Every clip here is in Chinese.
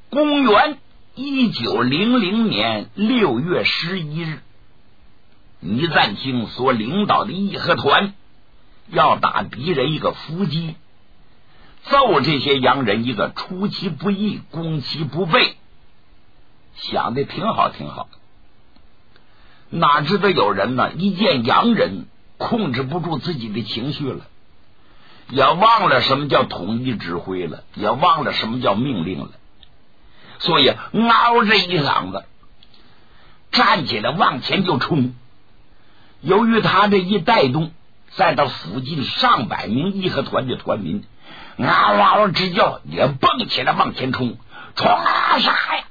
公元1900年6月11日，倪赞清所领导的义和团要打敌人一个伏击，揍这些洋人一个出其不意攻其不备，想的挺好挺好。哪知道有人呢，一见洋人控制不住自己的情绪了，也忘了什么叫统一指挥了，也忘了什么叫命令了，所以嗷着一嗓子站起来往前就冲。由于他这一带动，再到附近上百名义和团的团民嗷嗷直叫，也蹦起来往前冲，冲啊杀呀！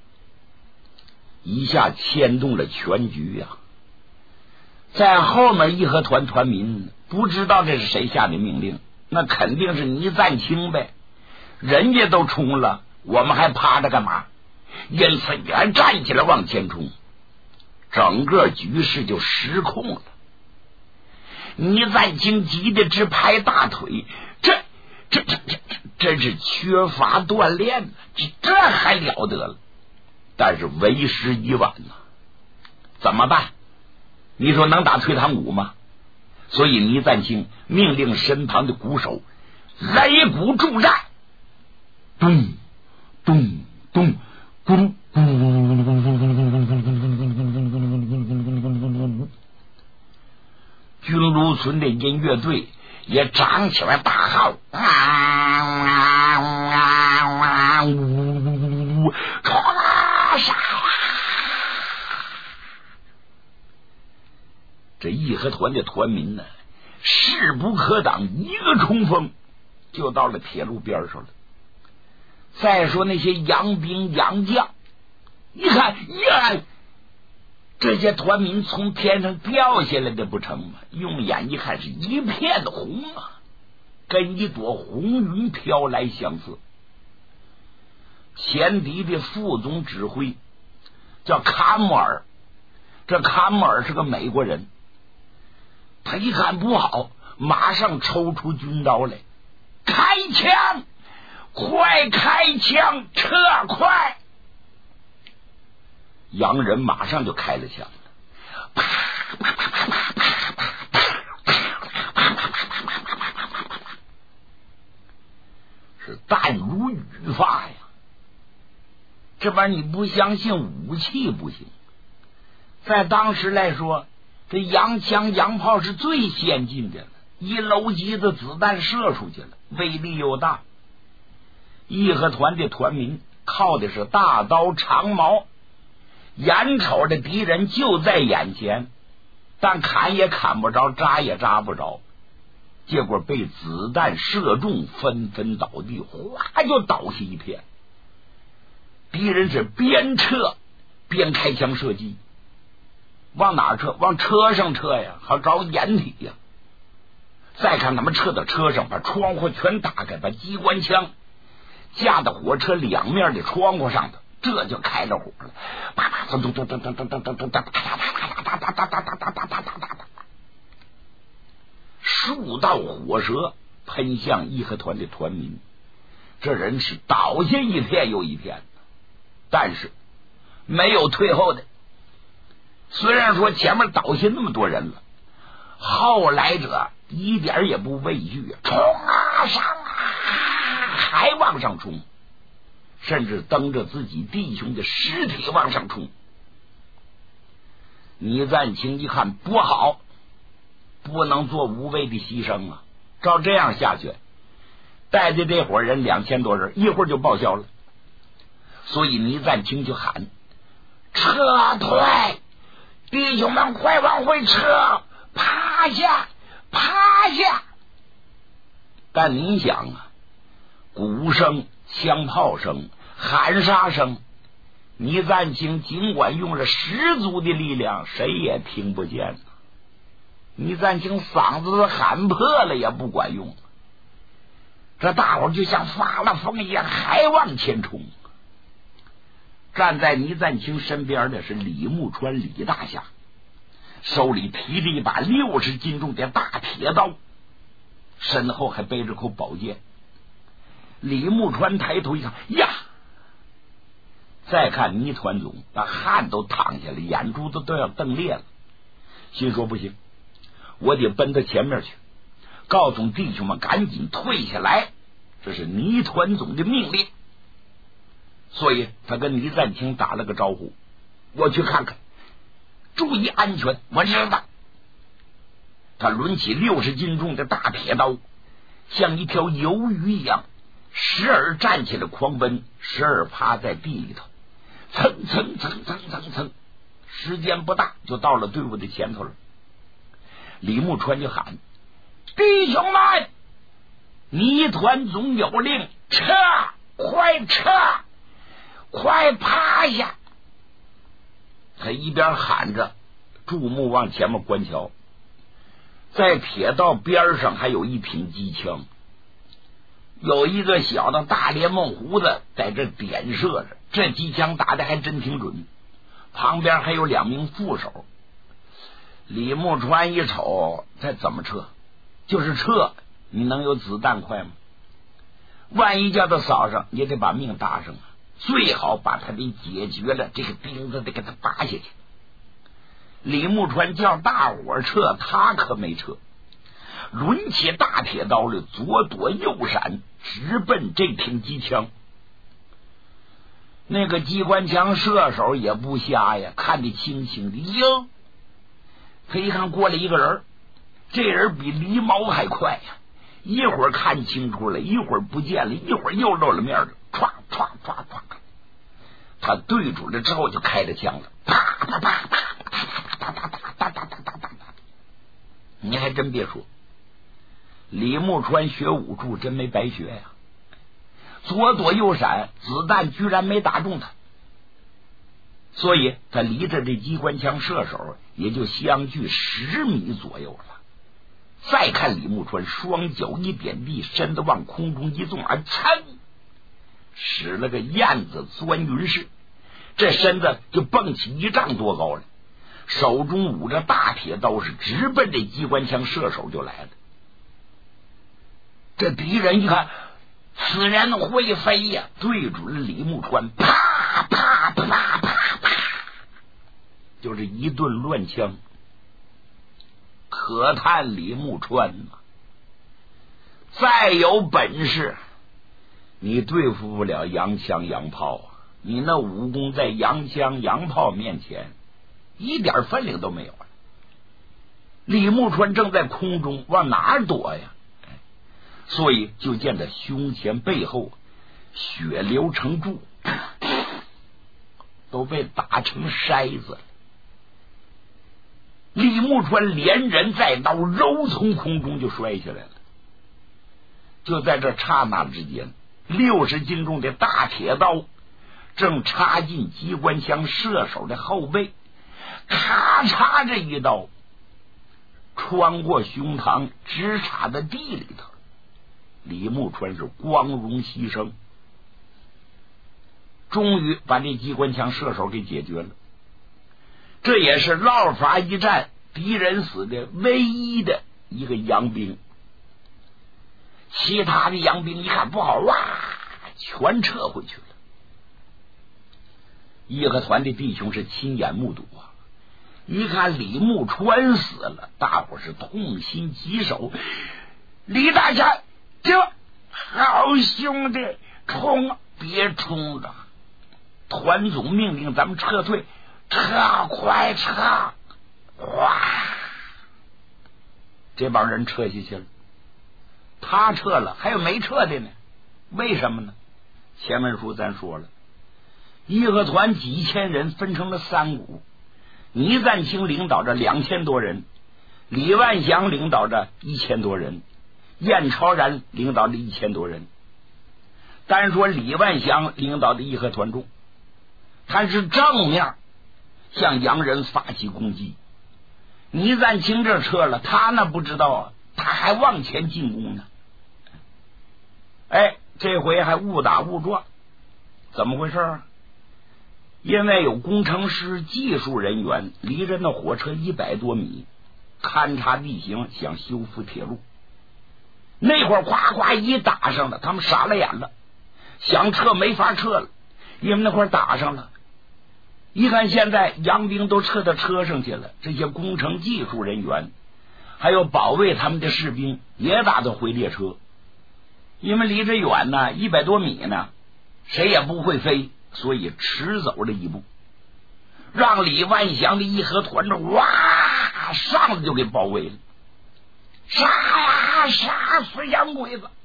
一下牵动了全局呀。在后面义和团团民不知道这是谁下的命令，那肯定是倪赞清呗，人家都冲了，我们还趴着干嘛？因此也站起来往前冲，整个局势就失控了。倪赞清急得直拍大腿，这是缺乏锻炼，这还了得了？但是为时已晚了，怎么办？你说能打退堂鼓吗？所以倪赞清命令身旁的鼓手擂鼓助战，咚咚咚，咕噜咕噜，军卢村的音乐队也长起来大号，冲啊杀呀！这义和团的团民呢，势不可挡，一个冲锋就到了铁路边上了。再说那些洋兵洋将，一看呀，这些团民从天上掉下来的不成吗？用眼一看是一片红啊，跟一朵红云飘来相似。前敌的副总指挥叫卡穆尔，这卡穆尔是个美国人，他一看不好，马上抽出军刀来，开枪，快开枪，撤快！洋人马上就开了枪了，是弹如雨发呀！这玩意儿你不相信武器不行，在当时来说，这洋枪洋炮是最先进的了，一楼级的子弹射出去了，威力又大。义和团的团民靠的是大刀长矛，眼瞅着敌人就在眼前，但砍也砍不着，扎也扎不着，结果被子弹射中，纷纷倒地，哗就倒下一片。敌人是边撤边开枪射击，往哪撤？往车上撤呀，好找掩体呀。再看他们撤到车上，把窗户全打开，把机关枪架到火车两面的窗户上头，这就开了火了。啪啪咚咚咚咚咚咚咚咚咚咚，数道火舌喷向义和团的团民，这人是倒下一片又一片，但是没有退后的。虽然说前面倒下那么多人了，后来者一点也不畏惧，冲啊上啊，还往上冲，甚至蹬着自己弟兄的尸体往上冲。倪赞清一看不好，不能做无谓的牺牲啊！照这样下去，带着这伙人2000多人，一会儿就报销了。所以倪赞清就喊：撤退！弟兄们快往回撤，趴下趴下！但您想啊，鼓声、枪炮声、喊杀声，倪赞清尽管用了十足的力量，谁也听不见。倪赞清嗓子都喊破了也不管用，这大伙就像发了疯一样，还往前冲。站在倪赞清身边的是李木川李大侠，手里提着一把60斤重的大铁刀，身后还背着口宝剑。李木川抬头一看，呀， 再看倪团总，把汗都淌下来，眼珠子都要瞪裂了，心说不行，我得奔到前面去，告诉弟兄们赶紧退下来，这是倪团总的命令。所以他跟倪赞清打了个招呼，我去看看，注意安全，我知道。他抡起60斤重的大铁刀，像一条鱿鱼一样，时而站起来狂奔，时而趴在地里头，蹭蹭蹭蹭蹭蹭，时间不大就到了队伍的前头了。李木川就喊：弟兄们，倪团总有令，撤，快撤，快趴下！他一边喊着，注目往前面观瞧，在铁道边上还有一挺机枪，有一个小的大连梦胡子在这点射着，这机枪打的还真挺准。旁边还有2名副手。李木川一瞅，这怎么撤？就是撤，你能有子弹快吗？万一叫他扫上，也得把命搭上啊！最好把他给解决了，这个钉子得给他拔下去。李木川叫大伙撤，他可没撤，抡起大铁刀来，左躲右闪，直奔这挺机枪。那个机关枪射手也不瞎呀，看得清清的哟。他一看过来一个人，这人比狸猫还快呀，一会儿看清楚了，一会儿不见了，一会儿又露了面了，唰唰唰唰，他对准了之后就开着枪了，啪啪啪啪啪啪啪啪啪啪啪啪。你还真别说，李木川学武术真没白学呀，左躲右闪，子弹居然没打中他，所以他离着这机关枪射手也就相距10米左右了。再看李木川，双脚一点地，身子往空中一纵，而噌，使了个燕子钻云式，这身子就蹦起1丈多高了，手中舞着大铁刀，是直奔这机关枪射手就来了。这敌人一看此人会飞呀，对准了李木川，啪啪啪啪啪，就是一顿乱枪。可叹李木川呐，再有本事你对付不了洋枪洋炮啊！你那武功在洋枪洋炮面前一点分量都没有了。李木川正在空中，往哪儿躲呀？所以就见他胸前背后血流成柱，都被打成筛子了。李木川连人带刀，揉从空中就摔下来了。就在这刹那之间，60斤重的大铁刀正插进机关枪射手的后背，咔嚓，这一刀穿过胸膛，直插在地里头。李木川是光荣牺牲，终于把这机关枪射手给解决了。这也是绕法一战敌人死的唯一的一个洋兵。其他的洋兵一看不好，哇，全撤回去了。义和团的弟兄是亲眼目睹啊，一看李木川死了，大伙是痛心疾首。李大侠，这好兄弟，冲，别冲了！团总命令咱们撤退，撤，快撤！哇！这帮人撤下去了，他撤了，还有没撤的呢？为什么呢？前文书咱说了，义和团几千人分成了3股，倪赞清领导着2000多人，李万祥领导着1000多人，燕超然领导的1000多人。单说李万祥领导的义和团中，他是正面向洋人发起攻击。倪赞清这撤了，他那不知道啊，他还往前进攻呢。哎，这回还误打误撞，怎么回事啊？因为有工程师、技术人员离着那火车100多米，勘察地形，想修复铁路。那会儿夸夸一打上了，他们傻了眼了，想撤没法撤了， 因为那块打上了。一看现在洋兵都撤到车上去了，这些工程技术人员还有保卫他们的士兵也打算回列车，因为离着远呢，100多米呢，谁也不会飞，所以迟走了一步，让李万祥的义和团子哇上来就给包围了。杀呀，杀死洋鬼子！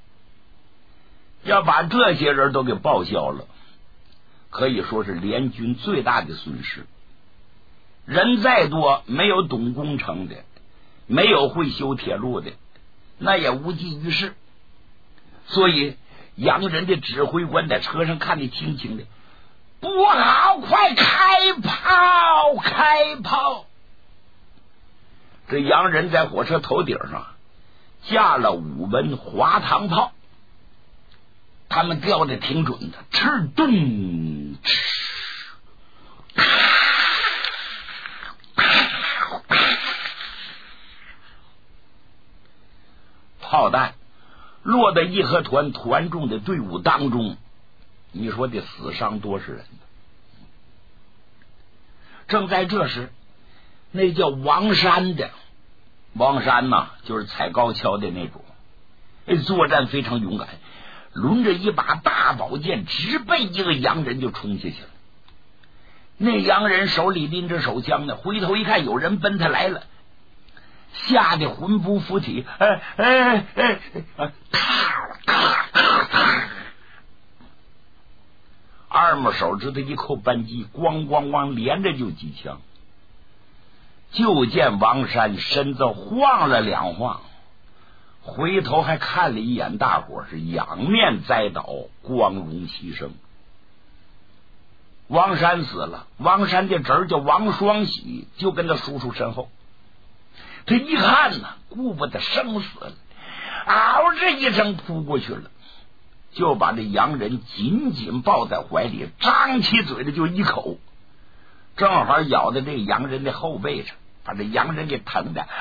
要把这些人都给报销了，可以说是联军最大的损失。人再多，没有懂工程的，没有会修铁路的，那也无济于事。所以洋人的指挥官在车上看得清清的，不好，快开炮，开炮！这洋人在火车头顶上架了5门滑膛炮，他们吊的挺准的，吃咚炮弹落在义和团团众的队伍当中，你说的死伤多少人？正在这时，那叫王山的，王山呐，就是踩高跷的那种，作战非常勇敢，抡着一把大宝剑，直奔一个洋人就冲下去了。那洋人手里拎着手枪呢，回头一看有人奔他来了，吓得魂不附体，二拇手指头一扣扳机，咣咣咣连着就几枪。就见王山身子晃了2晃，回头还看了一眼大伙，是仰面栽倒，光荣牺牲。王山死了，王山的侄儿叫王双喜，就跟他叔叔身后。他一看呢，顾不得生死了，嗷这一声扑过去了，就把这洋人紧紧抱在怀里，张起嘴的就一口，正好咬在这洋人的后背上，把这洋人给疼的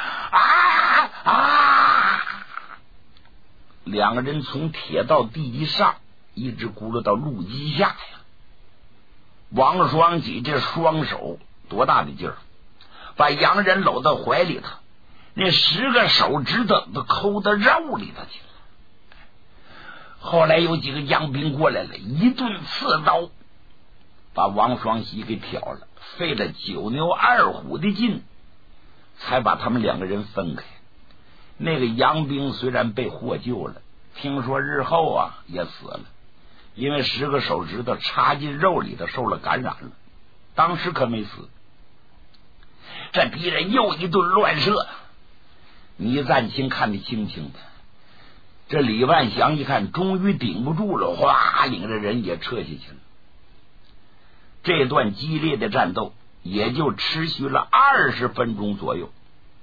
2个人从铁道第一上一直轱辘到路基下呀。王双喜这双手多大的劲儿，把洋人搂到怀里头，那10个手指头都抠到肉里头去了。后来有几个洋兵过来了，一顿刺刀把王双喜给挑了，费了9牛2虎的劲才把他们2个人分开。那个洋兵虽然被获救了，听说日后啊也死了，因为10个手指头插进肉里头受了感染了，当时可没死。这敌人又一顿乱射，倪赞清看得清清的。这李万祥一看终于顶不住了，哗领着人也撤下去了。这段激烈的战斗也就持续了20分钟左右，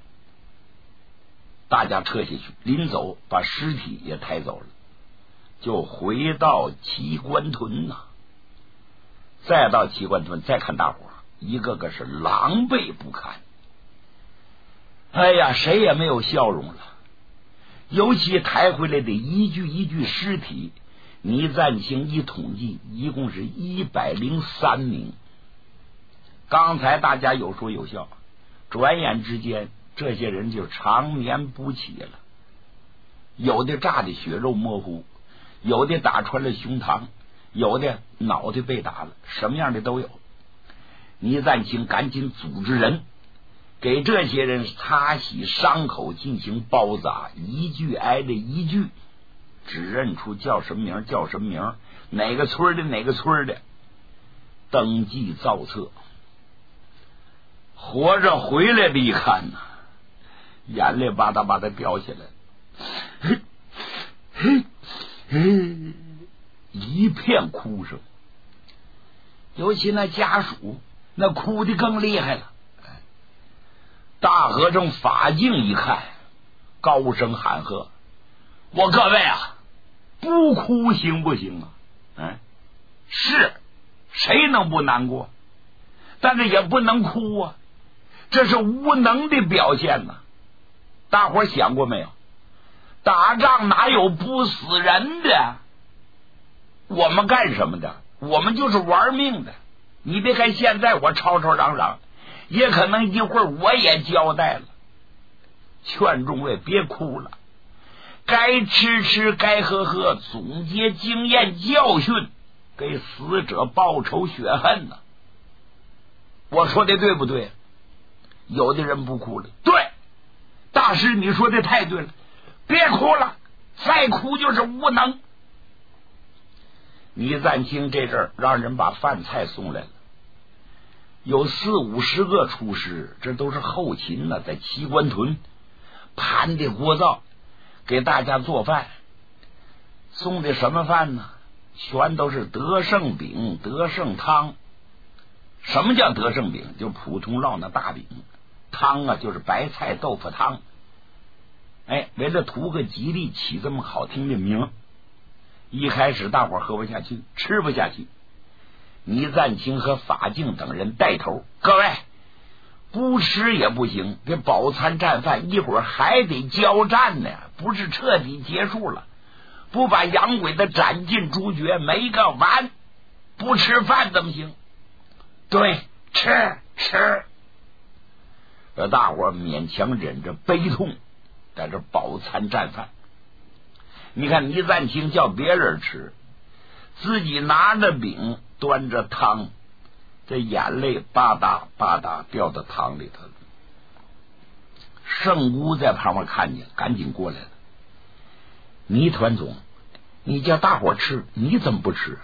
大家撤下去，临走把尸体也抬走了，就回到齐官屯呐。再到齐官屯再看大伙，一个个是狼狈不堪。哎呀，谁也没有笑容了。尤其抬回来的一具一具尸体，倪赞清一统计，一共是103名。刚才大家有说有笑，转眼之间这些人就长眠不起了，有的炸的血肉模糊，有的打穿了胸膛，有的脑袋被打了，什么样的都有。倪赞清赶紧组织人给这些人擦洗伤口，进行包扎，一句挨着一句，只认出叫什么名叫什么名，哪个村的哪个村的，登记造册。活着回来的一看呢，眼泪吧嗒吧嗒掉下来，一片哭声。尤其那家属，那哭的更厉害了。大和尚法镜一看，高声喊喝：“我各位啊，不哭行不行啊？是，谁能不难过？但是也不能哭啊，这是无能的表现呐。大伙想过没有？打仗哪有不死人的？我们干什么的？ 我们就是玩命的。你别看现在我吵吵嚷嚷，也可能一会儿我也交代了。劝众位别哭了，该吃吃，该喝喝，总结经验教训，给死者报仇雪恨呢。我说的对不对？有的人不哭了，对，大师你说的太对了，别哭了，再哭就是无能。倪赞清这阵儿让人把饭菜送来了，有40-50个厨师，这都是后勤呢，在齐官屯盘的锅灶给大家做饭。送的什么饭呢？全都是德胜饼、德胜汤。什么叫德胜饼？就普通烙那大饼。汤啊，就是白菜豆腐汤。哎，为了图个吉利，起这么好听的名。一开始大伙喝不下去，吃不下去。倪赞清和法敬等人带头，各位不吃也不行，这饱餐战饭一会儿还得交战呢，不是彻底结束了，不把洋鬼子斩尽诛绝没个完，不吃饭怎么行？对，吃。这大伙勉强忍着悲痛，在这饱餐战饭。你看倪赞清叫别人吃，自己拿着饼端着汤，这眼泪吧嗒吧嗒掉到汤里头了。圣姑在旁边看见，赶紧过来了。倪团总，你叫大伙吃，你怎么不吃？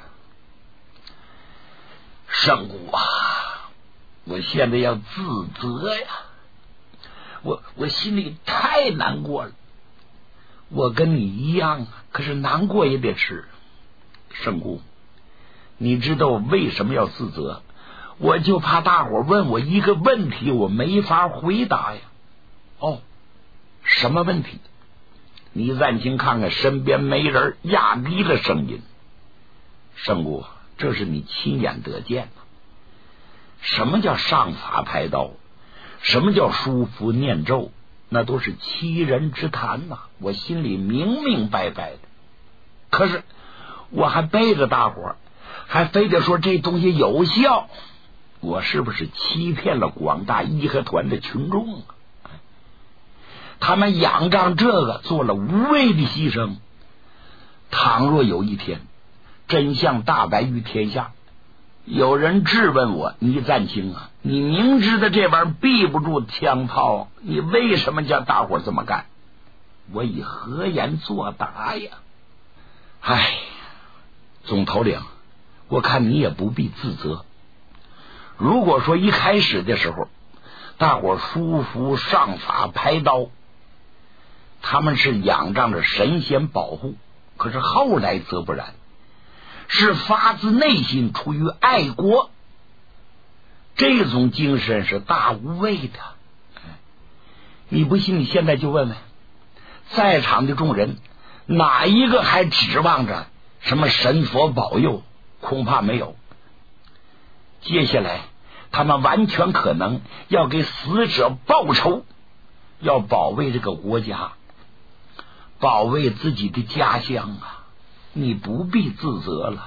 圣姑啊，我现在要自责呀，我心里太难过了。我跟你一样啊，可是难过也得吃。圣姑，你知道我为什么要自责？我就怕大伙问我一个问题，我没法回答呀。哦，什么问题？倪赞清看看身边没人，压低了声音。圣姑，这是你亲眼得见的。什么叫上法拍刀？什么叫书符念咒？那都是欺人之谈呐，我心里明明白白的。可是我还背着大伙，还非得说这东西有效，我是不是欺骗了广大义和团的群众啊？他们仰仗这个做了无谓的牺牲。倘若有一天真相大白于天下，有人质问我，倪赞清啊，你明知道这玩意儿避不住枪炮，你为什么叫大伙这么干？我以何言作答呀？唉，总头领，我看你也不必自责。如果说一开始的时候大伙书符上法拍刀，他们是仰仗着神仙保护，可是后来则不然，是发自内心出于爱国，这种精神是大无畏的。你不信，你现在就问问在场的众人，哪一个还指望着什么神佛保佑？恐怕没有。接下来他们完全可能要给死者报仇，要保卫这个国家，保卫自己的家乡啊！你不必自责了。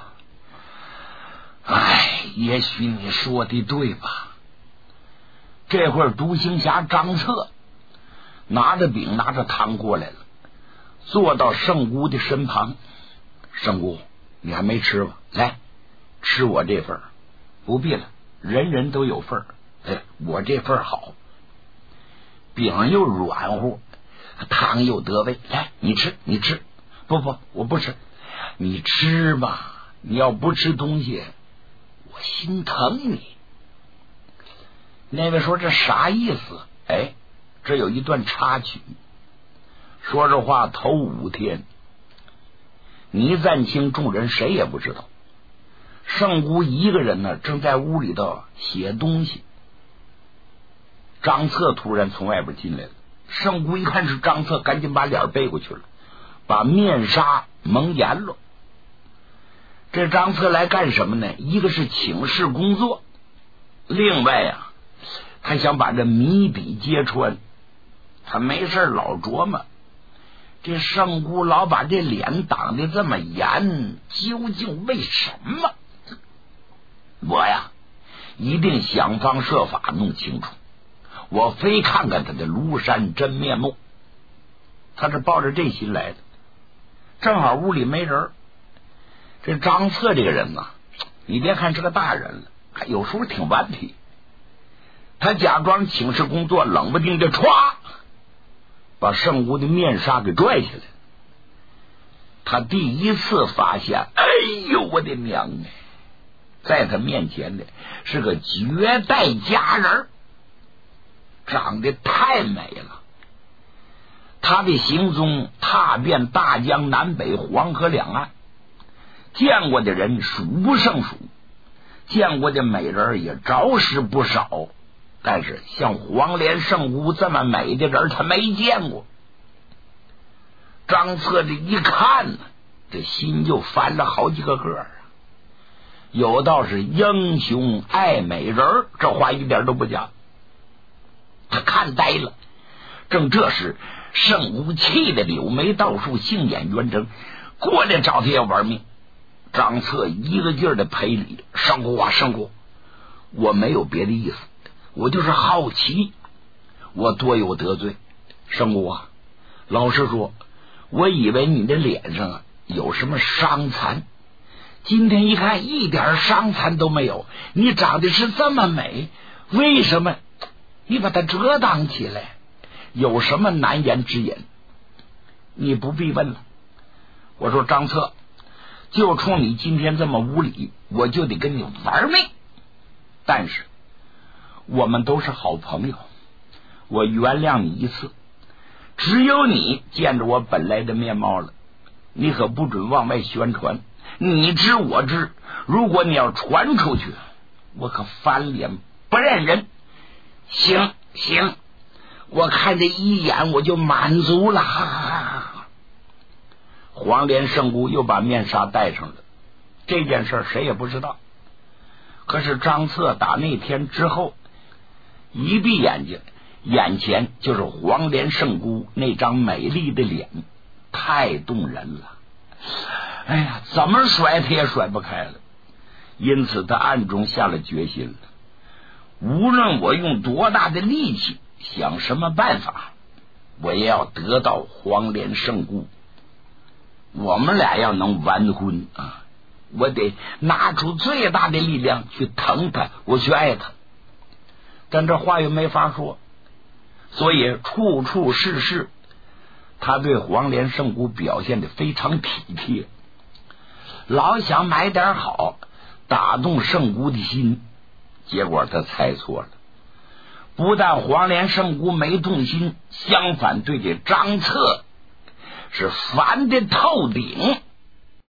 哎，也许你说的对吧？这会儿独行侠张彻拿着饼拿着汤过来了，坐到圣姑的身旁。圣姑，你还没吃吧？来，吃我这份。不必了，人人都有份。哎，我这份好，饼又软乎，汤又得味。来，你吃，你吃。不，我不吃。你吃吧，你要不吃东西，我心疼你。那位说这啥意思？哎，这有一段插曲。说这话头5天，倪赞清众人谁也不知道。圣姑一个人呢，正在屋里头写东西。张策突然从外边进来了，圣姑一看是张策，赶紧把脸背过去了，把面纱蒙严了。这张策来干什么呢？一个是请示工作，另外啊，他想把这谜底揭穿。他没事老琢磨，这圣姑老把这脸挡得这么严，究竟为什么？ 一定想方设法弄清楚，我非看看他的庐山真面目。他是抱着这心来的。正好屋里没人，这张策这个人呐，你别看是个大人了，有时候挺顽皮。他假装请示工作，冷不丁的歘，把圣姑的面纱给拽下来。他第一次发现，哎呦我的娘哎！在他面前的是个绝代佳人，长得太美了。他的行踪踏遍大江南北、黄河两岸，见过的人数不胜数，见过的美人也着实不少，但是像黄莲圣姑这么美的人他没见过。张策这一看呢，这心就翻了好几个个啊！有道是英雄爱美人，这话一点都不假。他看呆了。正这时，圣姑气的柳眉倒竖，杏眼圆睁，过来找他要玩命。张策一个劲儿的赔礼：“圣姑啊，圣姑，我没有别的意思，我就是好奇，我多有得罪。圣姑啊，老实说，我以为你的脸上啊有什么伤残，今天一看一点伤残都没有，你长得是这么美，为什么你把它遮挡起来？有什么难言之隐？你不必问了。”我说：“张策，就冲你今天这么无礼，我就得跟你玩命。但是我们都是好朋友，我原谅你一次。只有你见着我本来的面貌了，你可不准往外宣传，你知我知，如果你要传出去，我可翻脸不认人。行行，我看这一眼我就满足了。”黄莲圣姑又把面纱戴上了，这件事谁也不知道。可是张策打那天之后，一闭眼睛，眼前就是黄莲圣姑那张美丽的脸，太动人了。哎呀，怎么甩他也甩不开了。因此他暗中下了决心了，无论我用多大的力气，想什么办法，我也要得到黄莲圣姑。我们俩要能完婚啊，我得拿出最大的力量去疼她，我去爱她。但这话又没法说，所以处处事事他对黄莲圣姑表现得非常体贴，老想买点好打动圣姑的心。结果他猜错了，不但黄莲圣姑没动心，相反对这张策是烦得透顶。